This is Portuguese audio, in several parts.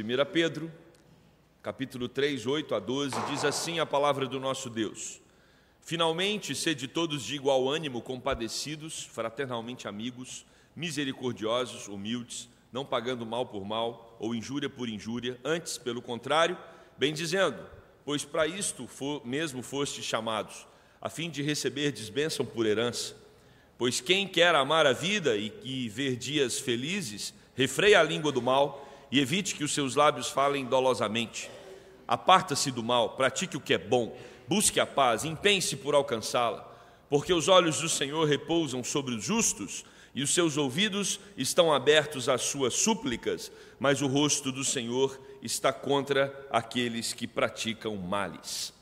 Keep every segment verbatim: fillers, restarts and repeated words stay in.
primeira Pedro, capítulo três, oito a doze, diz assim a palavra do nosso Deus: Finalmente, sede todos de igual ânimo, compadecidos, fraternalmente amigos, misericordiosos, humildes, não pagando mal por mal, ou injúria por injúria, antes, pelo contrário, bendizendo, pois para isto for, mesmo fostes chamados, a fim de receberdes bênção por herança. Pois quem quer amar a vida e, e ver dias felizes, refreia a língua do mal e evite que os seus lábios falem dolosamente. Aparta-se do mal, pratique o que é bom, busque a paz, empenhe-se por alcançá-la, porque os olhos do Senhor repousam sobre os justos e os seus ouvidos estão abertos às suas súplicas, mas o rosto do Senhor está contra aqueles que praticam males.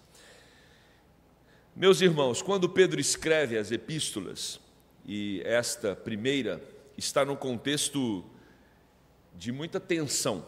Meus irmãos, quando Pedro escreve as epístolas, e esta primeira está num contexto de muita tensão,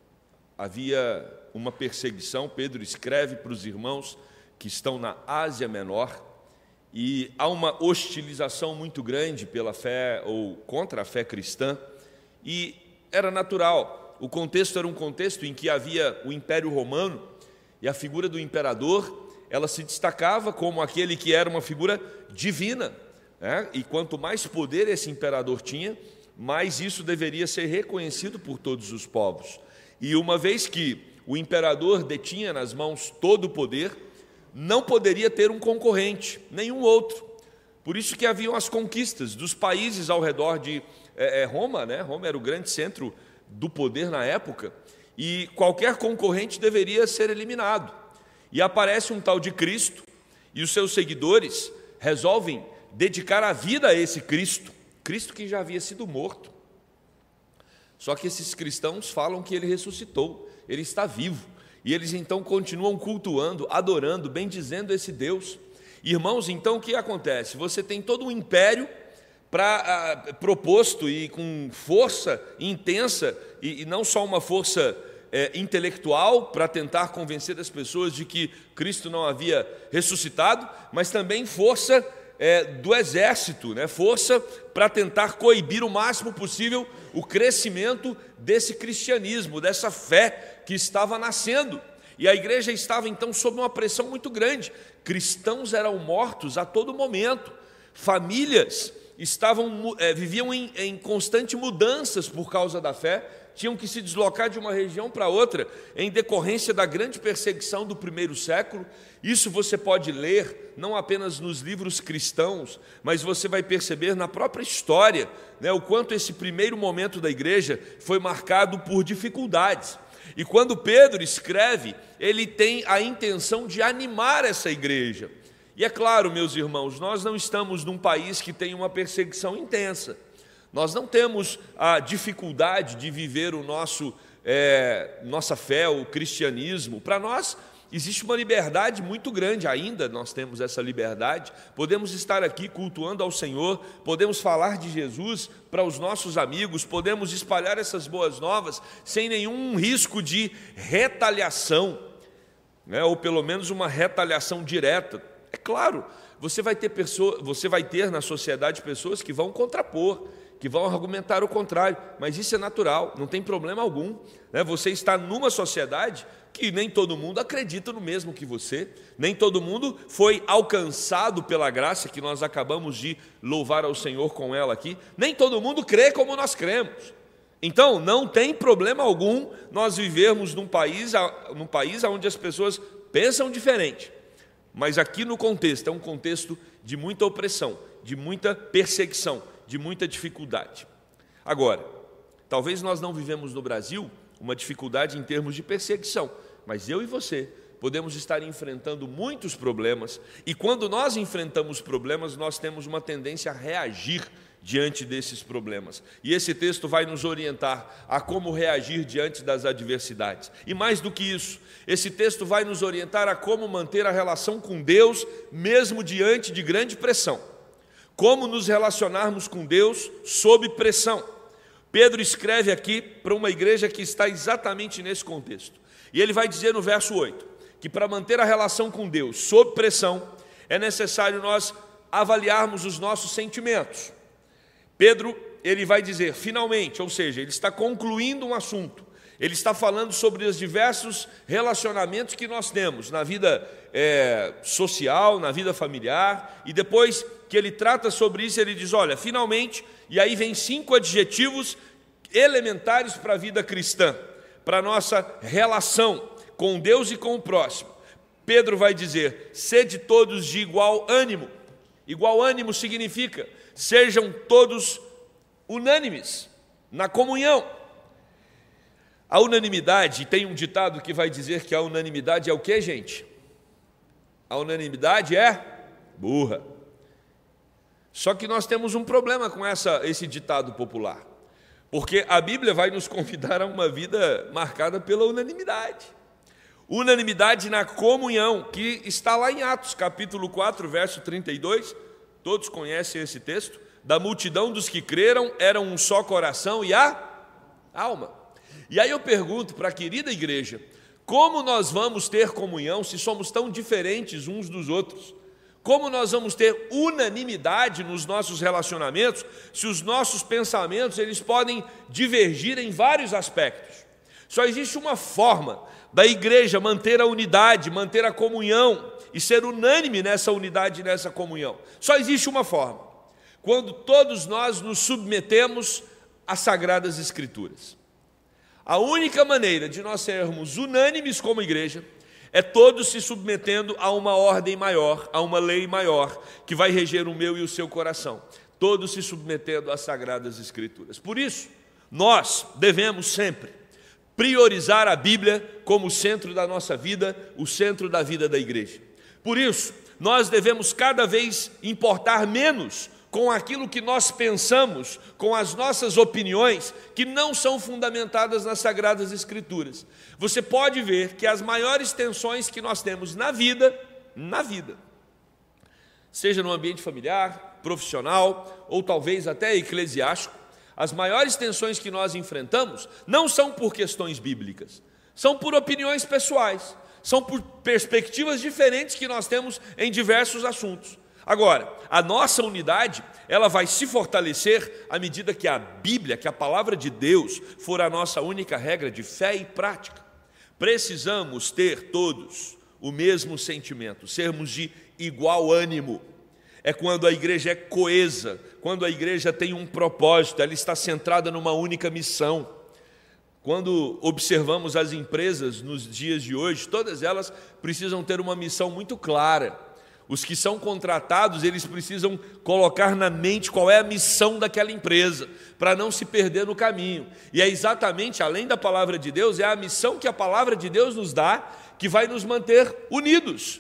havia uma perseguição. Pedro escreve para os irmãos que estão na Ásia Menor, e há uma hostilização muito grande pela fé ou contra a fé cristã, e era natural. O contexto era um contexto em que havia o Império Romano, e a figura do imperador, ela se destacava como aquele que era uma figura divina, né? E quanto mais poder esse imperador tinha, mais isso deveria ser reconhecido por todos os povos. E uma vez que o imperador detinha nas mãos todo o poder, não poderia ter um concorrente, nenhum outro. Por isso que haviam as conquistas dos países ao redor de é, Roma, né? Roma era o grande centro do poder na época, e qualquer concorrente deveria ser eliminado. E aparece um tal de Cristo, e os seus seguidores resolvem dedicar a vida a esse Cristo, Cristo que já havia sido morto. Só que esses cristãos falam que ele ressuscitou, ele está vivo, e eles então continuam cultuando, adorando, bendizendo esse Deus. Irmãos, então o que acontece? Você tem todo um império pra, ah, proposto e com força intensa, e, e não só uma força é, intelectual para tentar convencer as pessoas de que Cristo não havia ressuscitado, mas também força É, do exército, né? Força para tentar coibir o máximo possível o crescimento desse cristianismo, dessa fé que estava nascendo. E a igreja estava então sob uma pressão muito grande. Cristãos eram mortos a todo momento, famílias estavam, é, viviam em, em constante mudanças por causa da fé, tinham que se deslocar de uma região para outra em decorrência da grande perseguição do primeiro século. Isso você pode ler não apenas nos livros cristãos, mas você vai perceber na própria história, né, o quanto esse primeiro momento da igreja foi marcado por dificuldades. E quando Pedro escreve, ele tem a intenção de animar essa igreja. E é claro, meus irmãos, nós não estamos num país que tem uma perseguição intensa. Nós não temos a dificuldade de viver o nosso, é, nossa fé, o cristianismo. Para nós existe uma liberdade muito grande, ainda nós temos essa liberdade. Podemos estar aqui cultuando ao Senhor, podemos falar de Jesus para os nossos amigos, podemos espalhar essas boas novas sem nenhum risco de retaliação, né? Ou pelo menos uma retaliação direta. É claro, você vai ter pessoa, você vai ter na sociedade pessoas que vão contrapor, que vão argumentar o contrário, mas isso é natural, não tem problema algum, né? Você está numa sociedade que nem todo mundo acredita no mesmo que você, nem todo mundo foi alcançado pela graça que nós acabamos de louvar ao Senhor com ela aqui, nem todo mundo crê como nós cremos. Então, não tem problema algum nós vivermos num país, num país onde as pessoas pensam diferente, mas aqui no contexto, é um contexto de muita opressão, de muita perseguição, de muita dificuldade. Agora, talvez nós não vivemos no Brasil uma dificuldade em termos de perseguição, mas eu e você podemos estar enfrentando muitos problemas, e quando nós enfrentamos problemas, nós temos uma tendência a reagir diante desses problemas. E esse texto vai nos orientar a como reagir diante das adversidades. E mais do que isso, esse texto vai nos orientar a como manter a relação com Deus, mesmo diante de grande pressão. Como nos relacionarmos com Deus sob pressão. Pedro escreve aqui para uma igreja que está exatamente nesse contexto. E ele vai dizer no verso oito, que para manter a relação com Deus sob pressão, é necessário nós avaliarmos os nossos sentimentos. Pedro, ele vai dizer, finalmente, ou seja, ele está concluindo um assunto. Ele está falando sobre os diversos relacionamentos que nós temos na vida é, social, na vida familiar, e depois que ele trata sobre isso, ele diz, olha, finalmente, e aí vem cinco adjetivos elementares para a vida cristã, para a nossa relação com Deus e com o próximo. Pedro vai dizer, sede todos de igual ânimo. Igual ânimo significa, sejam todos unânimes na comunhão. A unanimidade, tem um ditado que vai dizer que a unanimidade é o quê, gente? A unanimidade é burra. Só que nós temos um problema com essa, esse ditado popular, porque a Bíblia vai nos convidar a uma vida marcada pela unanimidade. Unanimidade na comunhão, que está lá em Atos, capítulo quatro, verso trinta e dois, todos conhecem esse texto, da multidão dos que creram, eram um só coração e a alma. E aí eu pergunto para a querida igreja, como nós vamos ter comunhão se somos tão diferentes uns dos outros? Como nós vamos ter unanimidade nos nossos relacionamentos se os nossos pensamentos eles podem divergir em vários aspectos? Só existe uma forma da igreja manter a unidade, manter a comunhão e ser unânime nessa unidade e nessa comunhão. Só existe uma forma, quando todos nós nos submetemos às Sagradas Escrituras. A única maneira de nós sermos unânimes como igreja é todos se submetendo a uma ordem maior, a uma lei maior, que vai reger o meu e o seu coração. Todos se submetendo às Sagradas Escrituras. Por isso, nós devemos sempre priorizar a Bíblia como o centro da nossa vida, o centro da vida da igreja. Por isso, nós devemos cada vez importar menos com aquilo que nós pensamos, com as nossas opiniões, que não são fundamentadas nas Sagradas Escrituras. Você pode ver que as maiores tensões que nós temos na vida, na vida, seja no ambiente familiar, profissional, ou talvez até eclesiástico, as maiores tensões que nós enfrentamos não são por questões bíblicas, são por opiniões pessoais, são por perspectivas diferentes que nós temos em diversos assuntos. Agora, a nossa unidade, ela vai se fortalecer à medida que a Bíblia, que a palavra de Deus, for a nossa única regra de fé e prática. Precisamos ter todos o mesmo sentimento, sermos de igual ânimo. É quando a igreja é coesa, quando a igreja tem um propósito, ela está centrada numa única missão. Quando observamos as empresas nos dias de hoje, todas elas precisam ter uma missão muito clara. Os que são contratados, eles precisam colocar na mente qual é a missão daquela empresa, para não se perder no caminho. E é exatamente, além da palavra de Deus, é a missão que a palavra de Deus nos dá, que vai nos manter unidos,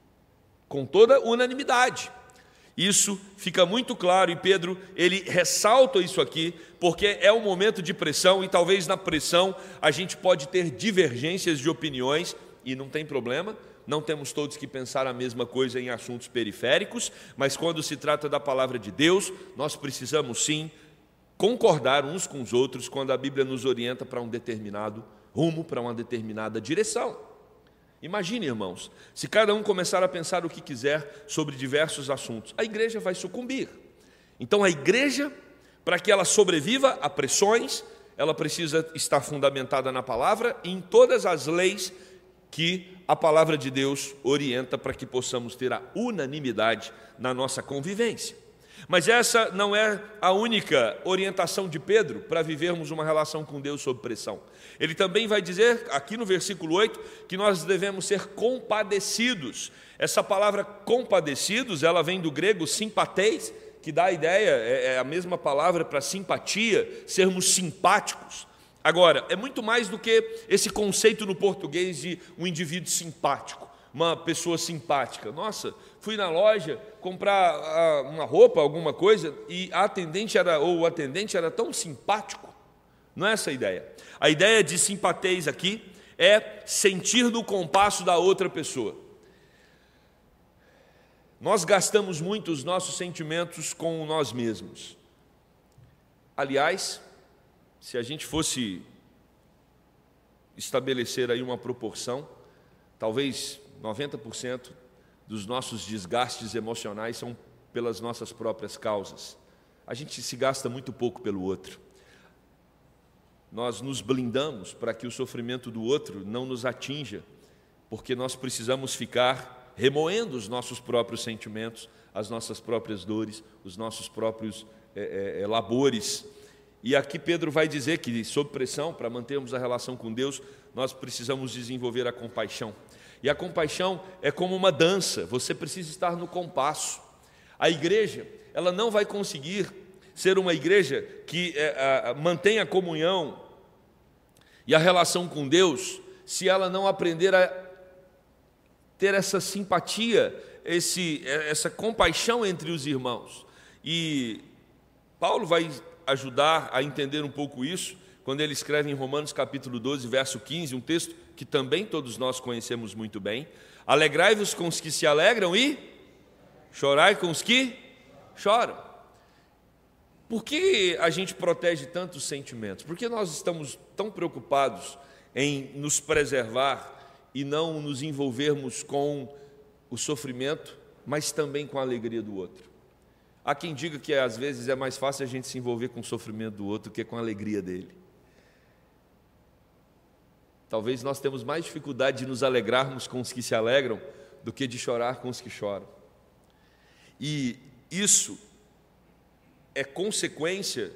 com toda unanimidade. Isso fica muito claro, e Pedro, ele ressalta isso aqui, porque é um momento de pressão, e talvez na pressão a gente pode ter divergências de opiniões, e não tem problema. Não temos todos que pensar a mesma coisa em assuntos periféricos, mas quando se trata da palavra de Deus, nós precisamos sim concordar uns com os outros quando a Bíblia nos orienta para um determinado rumo, para uma determinada direção. Imagine, irmãos, se cada um começar a pensar o que quiser sobre diversos assuntos, a igreja vai sucumbir. Então a igreja, para que ela sobreviva a pressões, ela precisa estar fundamentada na palavra e em todas as leis que a palavra de Deus orienta para que possamos ter a unanimidade na nossa convivência. Mas essa não é a única orientação de Pedro para vivermos uma relação com Deus sob pressão. Ele também vai dizer, aqui no versículo oito, que nós devemos ser compadecidos. Essa palavra compadecidos, ela vem do grego simpateis, que dá a ideia, é a mesma palavra para simpatia, sermos simpáticos. Agora, é muito mais do que esse conceito no português de um indivíduo simpático, uma pessoa simpática. Nossa, fui na loja comprar uma roupa, alguma coisa, e a atendente era, ou o atendente era tão simpático. Não é essa a ideia. A ideia de simpatez aqui é sentir no compasso da outra pessoa. Nós gastamos muito os nossos sentimentos com nós mesmos. Aliás, se a gente fosse estabelecer aí uma proporção, talvez noventa por cento dos nossos desgastes emocionais são pelas nossas próprias causas. A gente se gasta muito pouco pelo outro. nós nos blindamos para que o sofrimento do outro não nos atinja, porque nós precisamos ficar remoendo os nossos próprios sentimentos, as nossas próprias dores, os nossos próprios é, é, labores. E aqui Pedro vai dizer que, sob pressão, para mantermos a relação com Deus, nós precisamos desenvolver a compaixão. E a compaixão é como uma dança, você precisa estar no compasso. A igreja, ela não vai conseguir ser uma igreja que é, a, mantenha a comunhão e a relação com Deus, se ela não aprender a ter essa simpatia, esse, essa compaixão entre os irmãos. E Paulo vai ajudar a entender um pouco isso, quando ele escreve em Romanos capítulo doze, verso quinze, um texto que também todos nós conhecemos muito bem: alegrai-vos com os que se alegram e chorai com os que choram. Por que a gente protege tantos sentimentos? Por que nós estamos tão preocupados em nos preservar e não nos envolvermos com o sofrimento, mas também com a alegria do outro? Há quem diga que às vezes é mais fácil a gente se envolver com o sofrimento do outro do que com a alegria dele. Talvez nós temos mais dificuldade de nos alegrarmos com os que se alegram do que de chorar com os que choram. E isso é consequência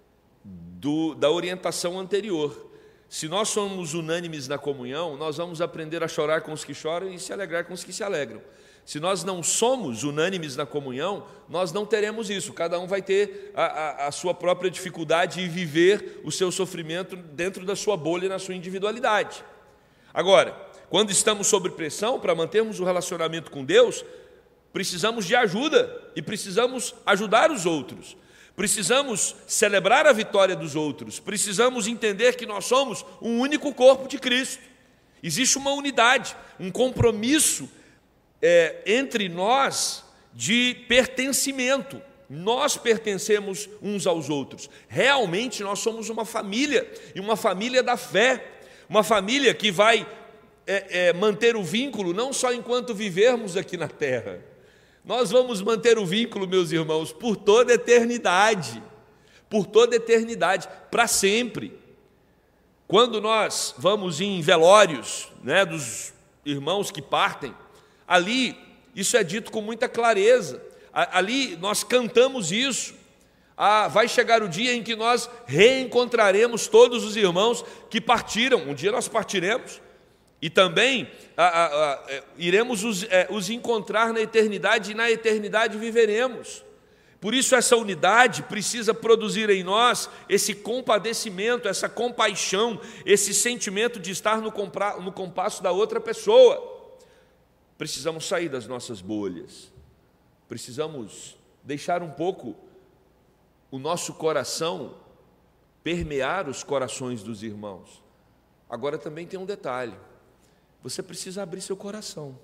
do, da orientação anterior. Se nós somos unânimes na comunhão, nós vamos aprender a chorar com os que choram e se alegrar com os que se alegram. Se nós não somos unânimes na comunhão, nós não teremos isso. Cada um vai ter a, a, a sua própria dificuldade e viver o seu sofrimento dentro da sua bolha e na sua individualidade. Agora, quando estamos sob pressão para mantermos o relacionamento com Deus, precisamos de ajuda e precisamos ajudar os outros. Precisamos celebrar a vitória dos outros. Precisamos entender que nós somos um único corpo de Cristo. Existe uma unidade, um compromisso É, entre nós de pertencimento. Nós pertencemos uns aos outros. Realmente nós somos uma família, e uma família da fé, uma família que vai é, é, manter o vínculo não só enquanto vivermos aqui na terra. Nós vamos manter o vínculo, meus irmãos, por toda a eternidade, por toda a eternidade, para sempre. Quando nós vamos em velórios, né, dos irmãos que partem, ali, isso é dito com muita clareza. Ali nós cantamos isso. Ah, vai chegar o dia em que nós reencontraremos todos os irmãos que partiram. Um dia nós partiremos e também ah, ah, ah, iremos os, eh, os encontrar na eternidade, e na eternidade viveremos. Por isso essa unidade precisa produzir em nós esse compadecimento, essa compaixão, esse sentimento de estar no, compra, no compasso da outra pessoa. Precisamos sair das nossas bolhas, precisamos deixar um pouco o nosso coração permear os corações dos irmãos. Agora também tem um detalhe: você precisa abrir seu coração.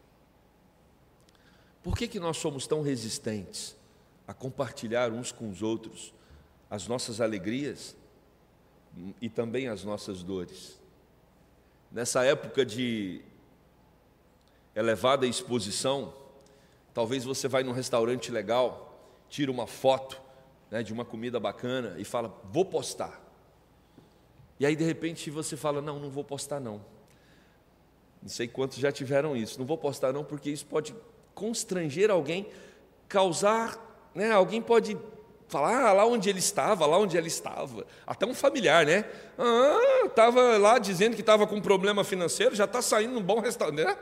Por que que nós somos tão resistentes a compartilhar uns com os outros as nossas alegrias e também as nossas dores? Nessa época de elevada exposição, talvez você vai num restaurante legal, tira uma foto, né, de uma comida bacana e fala, vou postar. E aí de repente você fala, não, não vou postar não. Não sei quantos já tiveram isso, não vou postar não, porque isso pode constranger alguém, causar, né, alguém pode falar, ah, lá onde ele estava, lá onde ela estava, até um familiar, né? Ah, estava lá dizendo que estava com um problema financeiro, já está saindo num bom restaurante, né?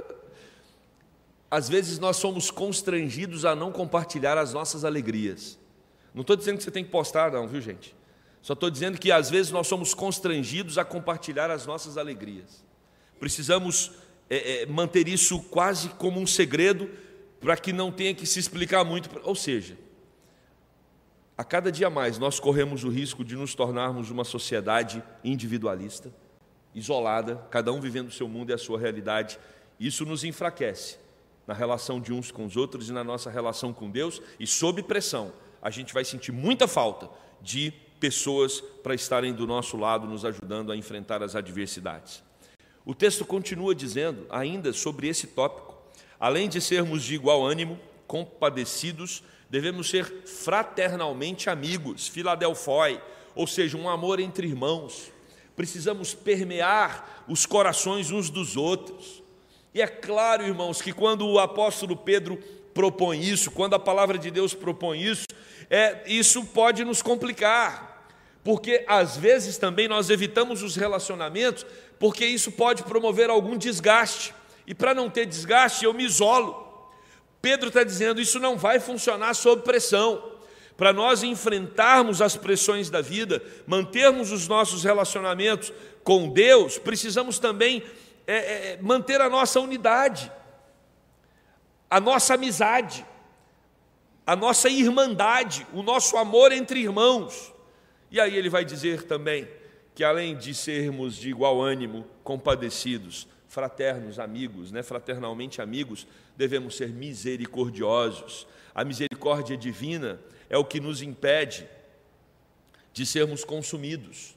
Às vezes nós somos constrangidos a não compartilhar as nossas alegrias. Não estou dizendo que você tem que postar não, viu gente? Só estou dizendo que às vezes nós somos constrangidos a compartilhar as nossas alegrias. Precisamos é, é, manter isso quase como um segredo, para que não tenha que se explicar muito. Ou seja, a cada dia mais nós corremos o risco de nos tornarmos uma sociedade individualista, isolada, cada um vivendo o seu mundo e a sua realidade. Isso nos enfraquece na relação de uns com os outros e na nossa relação com Deus, e sob pressão a gente vai sentir muita falta de pessoas para estarem do nosso lado, nos ajudando a enfrentar as adversidades. O texto continua dizendo, ainda sobre esse tópico, além de sermos de igual ânimo, compadecidos, devemos ser fraternalmente amigos, Filadelfoi, ou seja, um amor entre irmãos. Precisamos permear os corações uns dos outros. E é claro, irmãos, que quando o apóstolo Pedro propõe isso, quando a palavra de Deus propõe isso, é, isso pode nos complicar, porque às vezes também nós evitamos os relacionamentos, porque isso pode promover algum desgaste, e para não ter desgaste eu me isolo. Pedro está dizendo, isso não vai funcionar sob pressão. Para nós enfrentarmos as pressões da vida, mantermos os nossos relacionamentos com Deus, precisamos também é, é, manter a nossa unidade, a nossa amizade, a nossa irmandade, o nosso amor entre irmãos. E aí ele vai dizer também que além de sermos de igual ânimo, compadecidos, fraternos, amigos, né, fraternalmente amigos, devemos ser misericordiosos. A misericórdia divina é o que nos impede de sermos consumidos.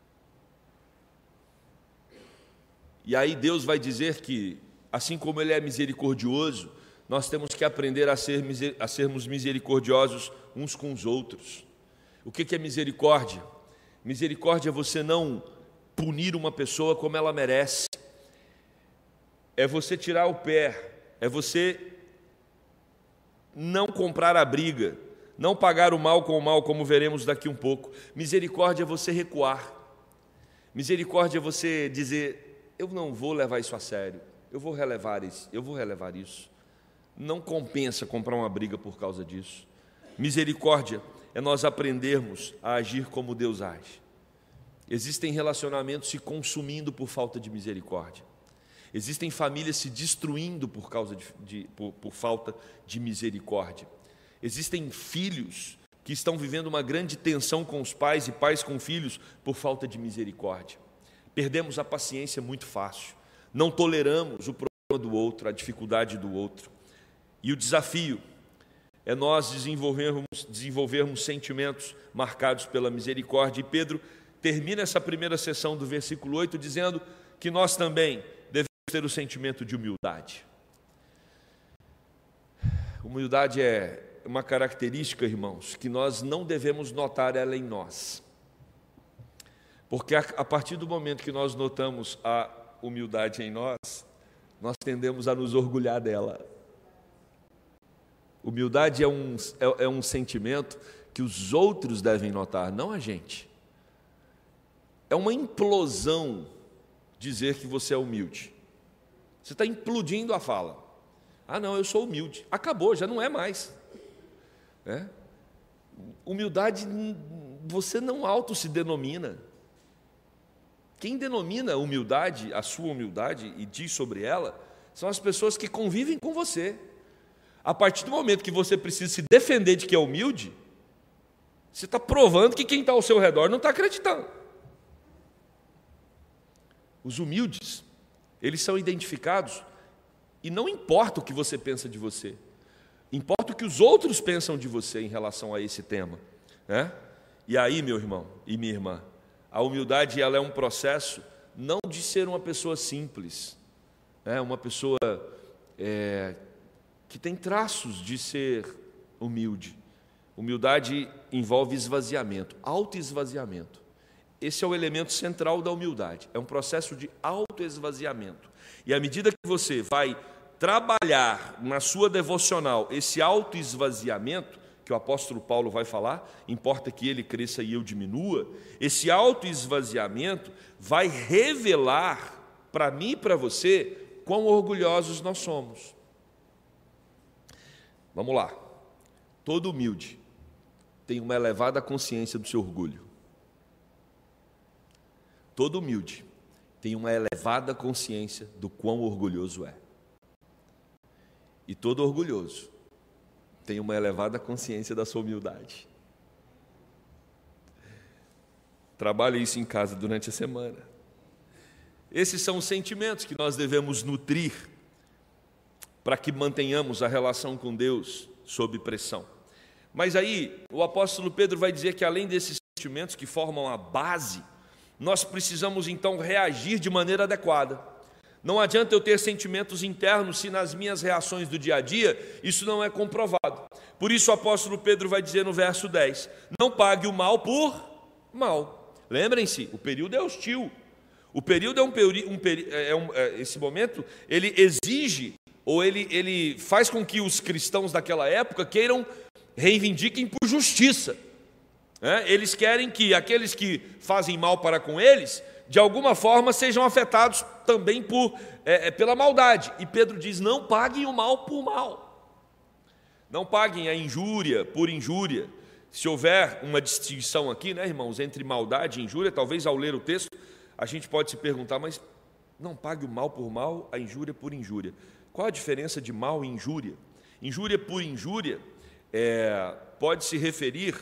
E aí Deus vai dizer que, assim como Ele é misericordioso, nós temos que aprender a, ser, a sermos misericordiosos uns com os outros. O que é misericórdia? Misericórdia é você não punir uma pessoa como ela merece. É você tirar o pé, é você não comprar a briga, não pagar o mal com o mal, como veremos daqui um pouco. Misericórdia é você recuar. Misericórdia é você dizer, eu não vou levar isso a sério, eu vou relevar isso, eu vou relevar isso. Não compensa comprar uma briga por causa disso. Misericórdia é nós aprendermos a agir como Deus age. Existem relacionamentos se consumindo por falta de misericórdia. Existem famílias se destruindo por, causa de, de, por, por falta de misericórdia. Existem filhos que estão vivendo uma grande tensão com os pais e pais com filhos por falta de misericórdia. Perdemos a paciência muito fácil. Não toleramos o problema do outro, a dificuldade do outro. E o desafio é nós desenvolvermos, desenvolvermos sentimentos marcados pela misericórdia. E Pedro termina essa primeira sessão do versículo oito dizendo que nós também devemos ter o sentimento de humildade. Humildade é uma característica, irmãos, que nós não devemos notar ela em nós. Porque a partir do momento que nós notamos a humildade em nós, nós tendemos a nos orgulhar dela. Humildade é um, é, é um sentimento que os outros devem notar, não a gente. É uma implosão dizer que você é humilde. Você está implodindo a fala. Ah, não, eu sou humilde. Acabou, já não é mais. É? Humildade, você não auto se denomina. Quem denomina humildade, a sua humildade, e diz sobre ela, são as pessoas que convivem com você. A partir do momento que você precisa se defender de que é humilde, você está provando que quem está ao seu redor não está acreditando. Os humildes, eles são identificados, e não importa o que você pensa de você, importa o que os outros pensam de você em relação a esse tema, né? E aí, meu irmão e minha irmã, a humildade ela é um processo não de ser uma pessoa simples, né? Uma pessoa é, que tem traços de ser humilde. Humildade envolve esvaziamento, autoesvaziamento. Esse é o elemento central da humildade, é um processo de autoesvaziamento. E à medida que você vai trabalhar na sua devocional esse autoesvaziamento, que o apóstolo Paulo vai falar, importa que ele cresça e eu diminua, esse autoesvaziamento vai revelar para mim e para você quão orgulhosos nós somos. Vamos lá. Todo humilde tem uma elevada consciência do seu orgulho. Todo humilde tem uma elevada consciência do quão orgulhoso é. E todo orgulhoso tem uma elevada consciência da sua humildade. Trabalhe isso em casa durante a semana. Esses são os sentimentos que nós devemos nutrir para que mantenhamos a relação com Deus sob pressão. Mas aí, o apóstolo Pedro vai dizer que além desses sentimentos que formam a base, nós precisamos então reagir de maneira adequada. Não adianta eu ter sentimentos internos se nas minhas reações do dia a dia isso não é comprovado. Por isso o apóstolo Pedro vai dizer no verso dez, não pague o mal por mal. Lembrem-se, o período é hostil. O período é um, peri, um, peri, é um é, esse momento, ele exige, ou ele, ele faz com que os cristãos daquela época queiram, reivindiquem por justiça. É, eles querem que aqueles que fazem mal para com eles, de alguma forma sejam afetados também por, é, é, pela maldade. E Pedro diz, não paguem o mal por mal. Não paguem a injúria por injúria. Se houver uma distinção aqui, né, irmãos, entre maldade e injúria, talvez ao ler o texto, a gente pode se perguntar, mas não pague o mal por mal, a injúria por injúria. Qual a diferença de mal e injúria? Injúria por injúria é, pode se referir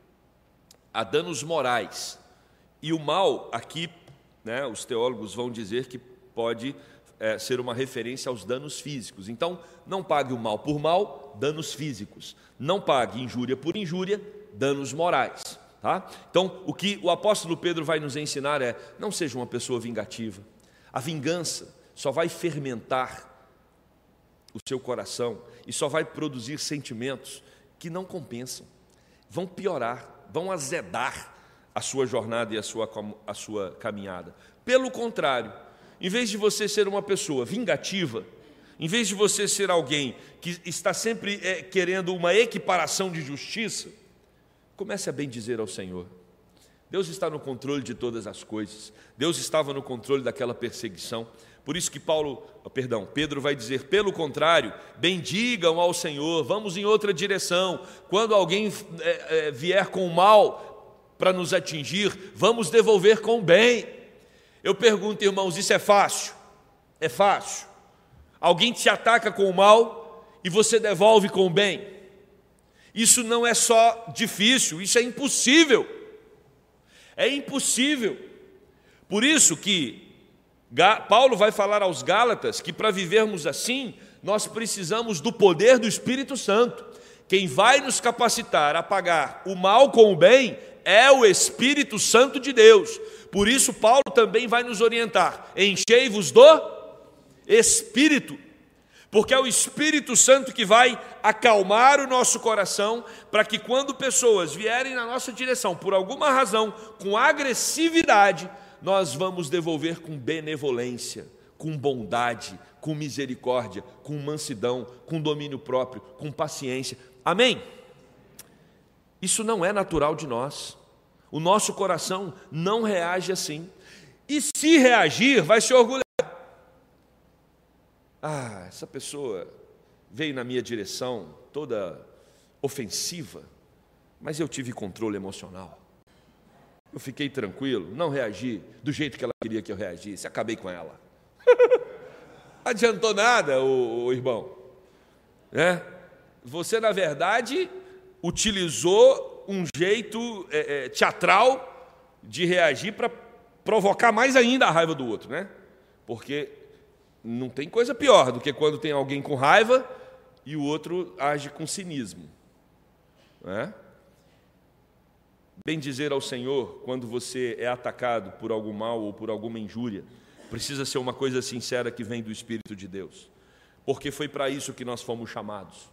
a danos morais. E o mal, aqui, né, os teólogos vão dizer que pode é, ser uma referência aos danos físicos. Então, não pague o mal por mal, danos físicos. Não pague injúria por injúria, danos morais. Tá? Então, o que o apóstolo Pedro vai nos ensinar é, não seja uma pessoa vingativa. A vingança só vai fermentar o seu coração e só vai produzir sentimentos que não compensam, vão piorar, vão azedar a sua jornada e a sua, a sua caminhada. Pelo contrário, em vez de você ser uma pessoa vingativa, em vez de você ser alguém que está sempre é, querendo uma equiparação de justiça, comece a bendizer ao Senhor. Deus está no controle de todas as coisas. Deus estava no controle daquela perseguição. Por isso que Paulo, perdão, Pedro vai dizer, pelo contrário, bendigam ao Senhor, vamos em outra direção. Quando alguém é, é, vier com o mal para nos atingir, vamos devolver com o bem. Eu pergunto, irmãos, isso é fácil? É fácil. Alguém te ataca com o mal e você devolve com o bem. Isso não é só difícil, isso é impossível. É impossível. Por isso que Paulo vai falar aos Gálatas que para vivermos assim, nós precisamos do poder do Espírito Santo. Quem vai nos capacitar a pagar o mal com o bem é o Espírito Santo de Deus. Por isso Paulo também vai nos orientar, enchei-vos do Espírito, porque é o Espírito Santo que vai acalmar o nosso coração, para que quando pessoas vierem na nossa direção, por alguma razão, com agressividade, nós vamos devolver com benevolência, com bondade, com misericórdia, com mansidão, com domínio próprio, com paciência. Amém? Isso não é natural de nós. O nosso coração não reage assim. E se reagir, vai se orgulhar. Ah, essa pessoa veio na minha direção toda ofensiva, mas eu tive controle emocional. Eu fiquei tranquilo, não reagi do jeito que ela queria que eu reagisse, acabei com ela. Adiantou nada, ô, ô irmão. É? Você, na verdade, utilizou um jeito é, é, teatral de reagir para provocar mais ainda a raiva do outro, né? Porque não tem coisa pior do que quando tem alguém com raiva e o outro age com cinismo. Não é? Bendizer ao Senhor quando você é atacado por algum mal ou por alguma injúria precisa ser uma coisa sincera que vem do Espírito de Deus, porque foi para isso que nós fomos chamados.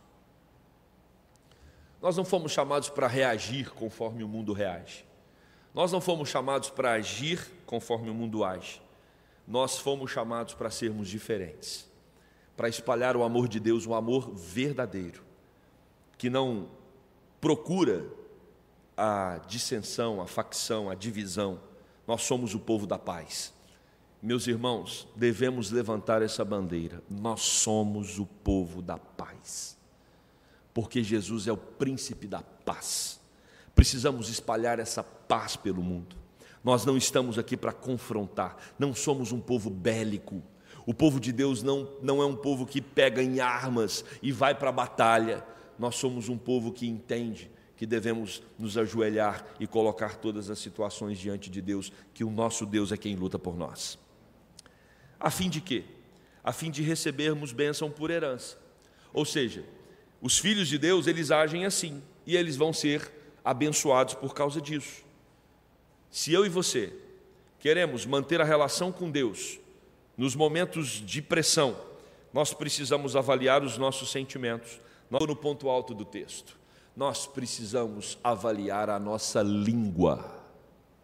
Nós não fomos chamados para reagir conforme o mundo reage. Nós não fomos chamados para agir conforme o mundo age. Nós fomos chamados para sermos diferentes, para espalhar o amor de Deus, um amor verdadeiro, que não procura a dissensão, a facção, a divisão. Nós somos o povo da paz. Meus irmãos, devemos levantar essa bandeira. Nós somos o povo da paz, porque Jesus é o príncipe da paz. Precisamos espalhar essa paz pelo mundo. Nós não estamos aqui para confrontar, não somos um povo bélico. O povo de Deus não, não é um povo que pega em armas e vai para a batalha. Nós somos um povo que entende que devemos nos ajoelhar e colocar todas as situações diante de Deus, que o nosso Deus é quem luta por nós. A fim de quê? A fim de recebermos bênção por herança. Ou seja, os filhos de Deus, eles agem assim, e eles vão ser abençoados por causa disso. Se eu e você queremos manter a relação com Deus nos momentos de pressão, nós precisamos avaliar os nossos sentimentos. Nós, no ponto alto do texto, nós precisamos avaliar a nossa língua.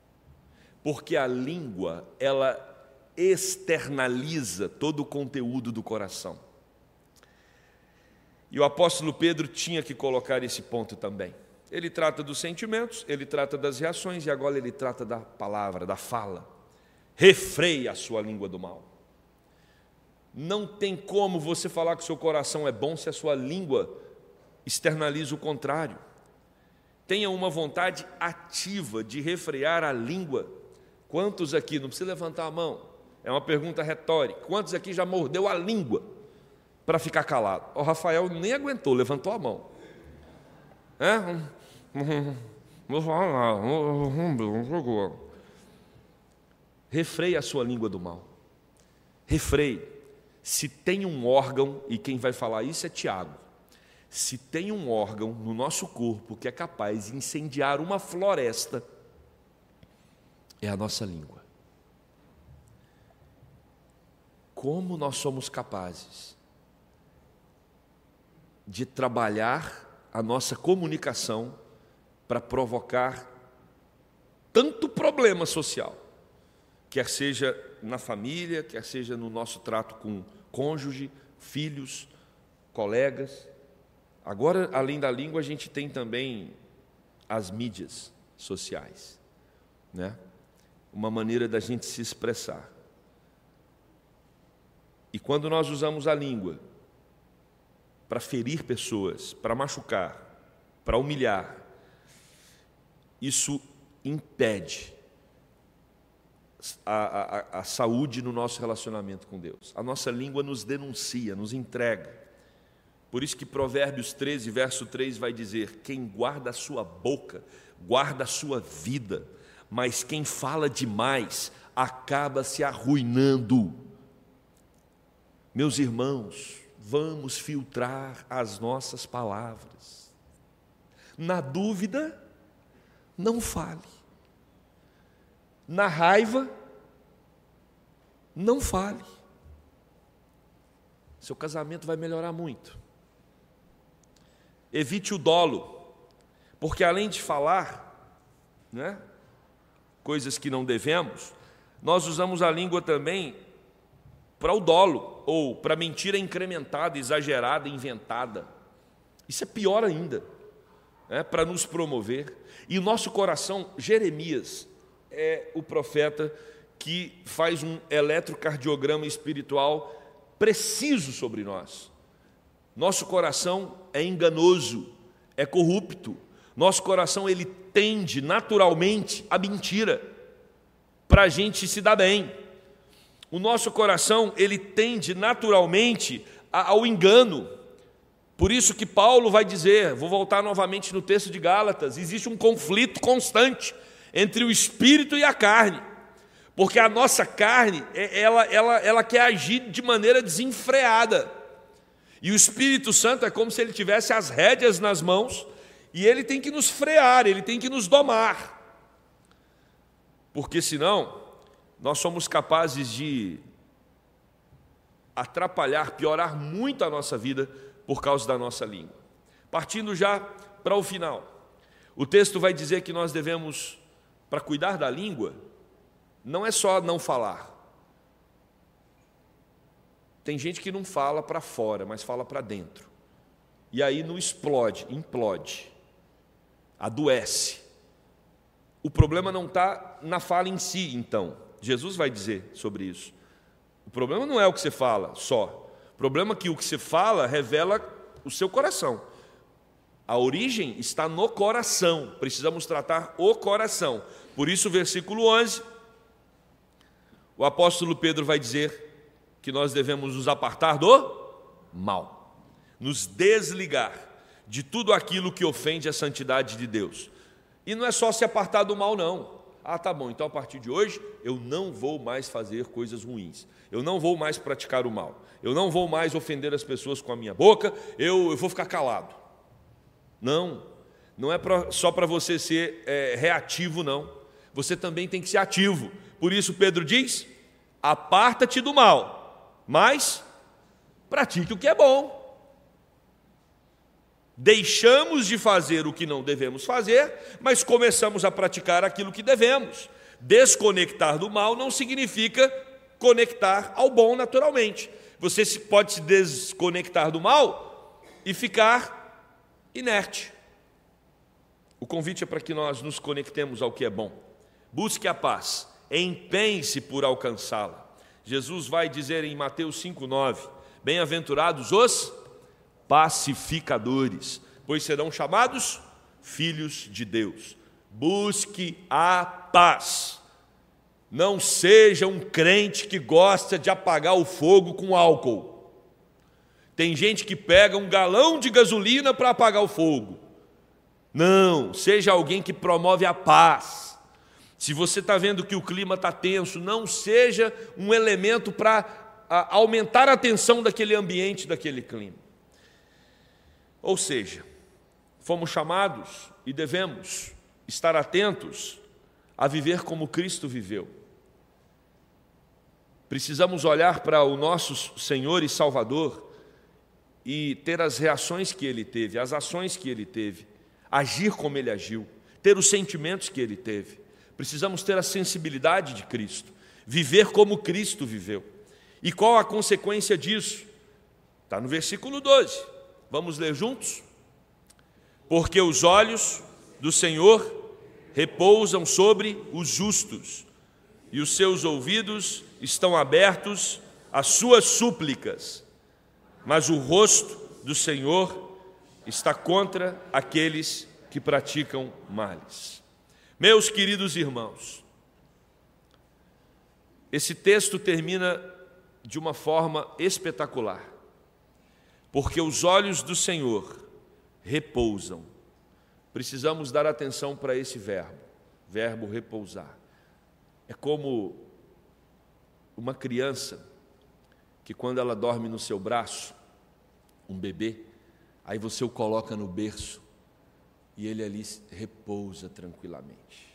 Porque a língua, ela externaliza todo o conteúdo do coração. E o apóstolo Pedro tinha que colocar esse ponto também. Ele trata dos sentimentos, ele trata das reações e agora ele trata da palavra, da fala. Refreia a sua língua do mal. Não tem como você falar que o seu coração é bom se a sua língua externaliza o contrário. Tenha uma vontade ativa de refrear a língua. Quantos aqui, não precisa levantar a mão, é uma pergunta retórica, quantos aqui já mordeu a língua para ficar calado? O Rafael nem aguentou, levantou a mão. É? Não falar nada. Refreie a sua língua do mal. Refreie. Se tem um órgão, e quem vai falar isso é Tiago, se tem um órgão no nosso corpo que é capaz de incendiar uma floresta, é a nossa língua. Como nós somos capazes de trabalhar a nossa comunicação para provocar tanto problema social, quer seja na família, quer seja no nosso trato com cônjuge, filhos, colegas. Agora, além da língua, a gente tem também as mídias sociais, né? Uma maneira da gente se expressar. E quando nós usamos a língua para ferir pessoas, para machucar, para humilhar, isso impede a, a, a saúde no nosso relacionamento com Deus. A nossa língua nos denuncia, nos entrega. Por isso que Provérbios treze, verso três vai dizer: quem guarda a sua boca, guarda a sua vida, mas quem fala demais acaba se arruinando. Meus irmãos, vamos filtrar as nossas palavras. Na dúvida, não fale. Na raiva, não fale. Seu casamento vai melhorar muito. Evite o dolo, porque além de falar, né, coisas que não devemos, nós usamos a língua também para o dolo, ou para mentira incrementada, exagerada, inventada. Isso é pior ainda, né, para nos promover. E o nosso coração, Jeremias é o profeta que faz um eletrocardiograma espiritual preciso sobre nós. Nosso coração é enganoso, é corrupto. Nosso coração, ele tende naturalmente à mentira, para a gente se dar bem. O nosso coração, ele tende naturalmente ao engano. Por isso que Paulo vai dizer, vou voltar novamente no texto de Gálatas, existe um conflito constante entre o espírito e a carne. Porque a nossa carne, ela, ela, ela quer agir de maneira desenfreada. E o Espírito Santo é como se ele tivesse as rédeas nas mãos e ele tem que nos frear, ele tem que nos domar. Porque senão, nós somos capazes de atrapalhar, piorar muito a nossa vida por causa da nossa língua. Partindo já para o final, o texto vai dizer que nós devemos, para cuidar da língua, não é só não falar. Tem gente que não fala para fora, mas fala para dentro. E aí não explode, implode, adoece. O problema não está na fala em si, então. Jesus vai dizer sobre isso. O problema não é o que você fala só. O problema é que o que você fala revela o seu coração. A origem está no coração. Precisamos tratar o coração. Por isso, versículo onze, o apóstolo Pedro vai dizer que nós devemos nos apartar do mal, nos desligar de tudo aquilo que ofende a santidade de Deus. E não é só se apartar do mal, não. Ah, tá bom, então a partir de hoje eu não vou mais fazer coisas ruins, eu não vou mais praticar o mal, eu não vou mais ofender as pessoas com a minha boca, eu, eu vou ficar calado. Não, não é pra, só para você ser é, reativo, não. Você também tem que ser ativo. Por isso Pedro diz: aparta-te do mal, mas pratique o que é bom. Deixamos de fazer o que não devemos fazer, mas começamos a praticar aquilo que devemos. Desconectar do mal não significa conectar ao bom naturalmente. Você pode se desconectar do mal e ficar inerte. O convite é para que nós nos conectemos ao que é bom. Busque a paz, empenhe-se por alcançá-la. Jesus vai dizer em Mateus cinco, nove, bem-aventurados os pacificadores, pois serão chamados filhos de Deus. Busque a paz. Não seja um crente que gosta de apagar o fogo com álcool. Tem gente que pega um galão de gasolina para apagar o fogo. Não, seja alguém que promove a paz. Se você está vendo que o clima está tenso, não seja um elemento para aumentar a tensão daquele ambiente, daquele clima. Ou seja, fomos chamados e devemos estar atentos a viver como Cristo viveu. Precisamos olhar para o nosso Senhor e Salvador e ter as reações que Ele teve, as ações que Ele teve, agir como Ele agiu, ter os sentimentos que Ele teve. Precisamos ter a sensibilidade de Cristo, viver como Cristo viveu. E qual a consequência disso? Está no versículo doze. Vamos ler juntos? Porque os olhos do Senhor repousam sobre os justos, e os seus ouvidos estão abertos às suas súplicas, mas o rosto do Senhor está contra aqueles que praticam males. Meus queridos irmãos, esse texto termina de uma forma espetacular, porque os olhos do Senhor repousam. Precisamos dar atenção para esse verbo, verbo repousar. É como uma criança que quando ela dorme no seu braço, um bebê, aí você o coloca no berço e ele ali repousa tranquilamente.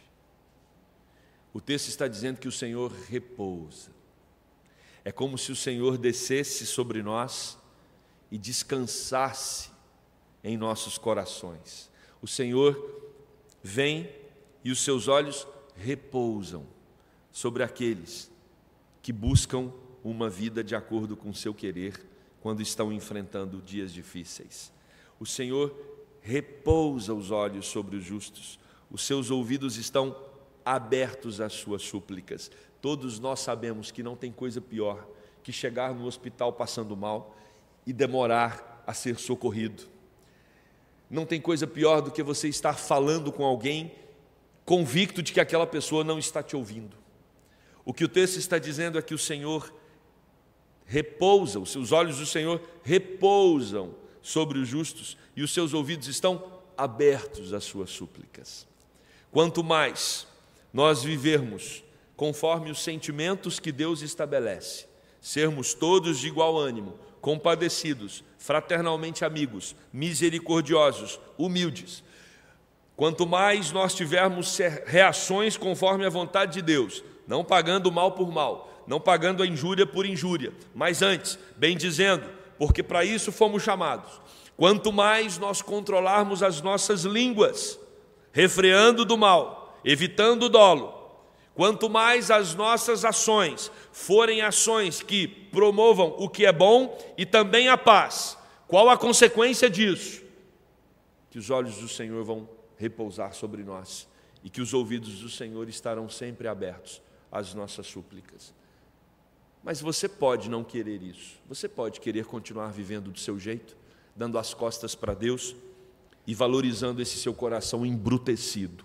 O texto está dizendo que o Senhor repousa. É como se o Senhor descesse sobre nós e descansasse em nossos corações. O Senhor vem e os seus olhos repousam sobre aqueles que buscam uma vida de acordo com o seu querer quando estão enfrentando dias difíceis. O Senhor repousa os olhos sobre os justos, os seus ouvidos estão abertos às suas súplicas. Todos nós sabemos que não tem coisa pior que chegar no hospital passando mal e demorar a ser socorrido. Não tem coisa pior do que você estar falando com alguém convicto de que aquela pessoa não está te ouvindo. O que o texto está dizendo é que o Senhor repousa, os seus olhos do Senhor repousam sobre os justos e os seus ouvidos estão abertos às suas súplicas. Quanto mais nós vivermos conforme os sentimentos que Deus estabelece, sermos todos de igual ânimo, compadecidos, fraternalmente amigos, misericordiosos, humildes. Quanto mais nós tivermos reações conforme a vontade de Deus, não pagando mal por mal, não pagando a injúria por injúria, mas antes, bem dizendo, porque para isso fomos chamados. Quanto mais nós controlarmos as nossas línguas, refreando do mal, evitando o dolo, quanto mais as nossas ações forem ações que promovam o que é bom e também a paz, qual a consequência disso? Que os olhos do Senhor vão repousar sobre nós e que os ouvidos do Senhor estarão sempre abertos às nossas súplicas. Mas você pode não querer isso, você pode querer continuar vivendo do seu jeito, dando as costas para Deus e valorizando esse seu coração embrutecido.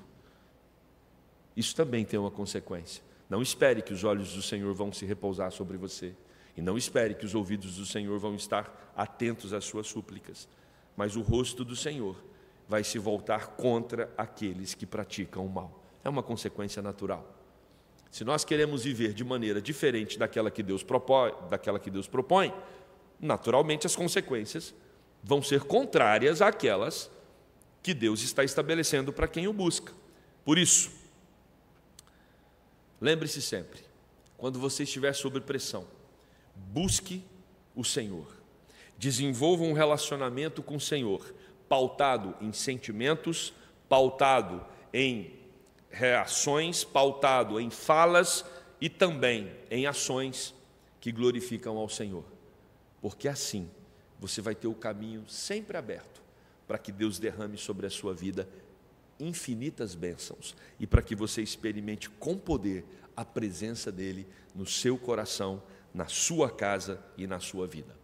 Isso também tem uma consequência. Não espere que os olhos do Senhor vão se repousar sobre você. E não espere que os ouvidos do Senhor vão estar atentos às suas súplicas. Mas o rosto do Senhor vai se voltar contra aqueles que praticam o mal. É uma consequência natural. Se nós queremos viver de maneira diferente daquela que Deus propõe, daquela que Deus propõe, naturalmente as consequências vão ser contrárias àquelas que Deus está estabelecendo para quem o busca. Por isso, lembre-se sempre, quando você estiver sob pressão, busque o Senhor. Desenvolva um relacionamento com o Senhor, pautado em sentimentos, pautado em reações pautado em falas e também em ações que glorificam ao Senhor. Porque assim você vai ter o caminho sempre aberto para que Deus derrame sobre a sua vida infinitas bênçãos e para que você experimente com poder a presença dele no seu coração, na sua casa e na sua vida.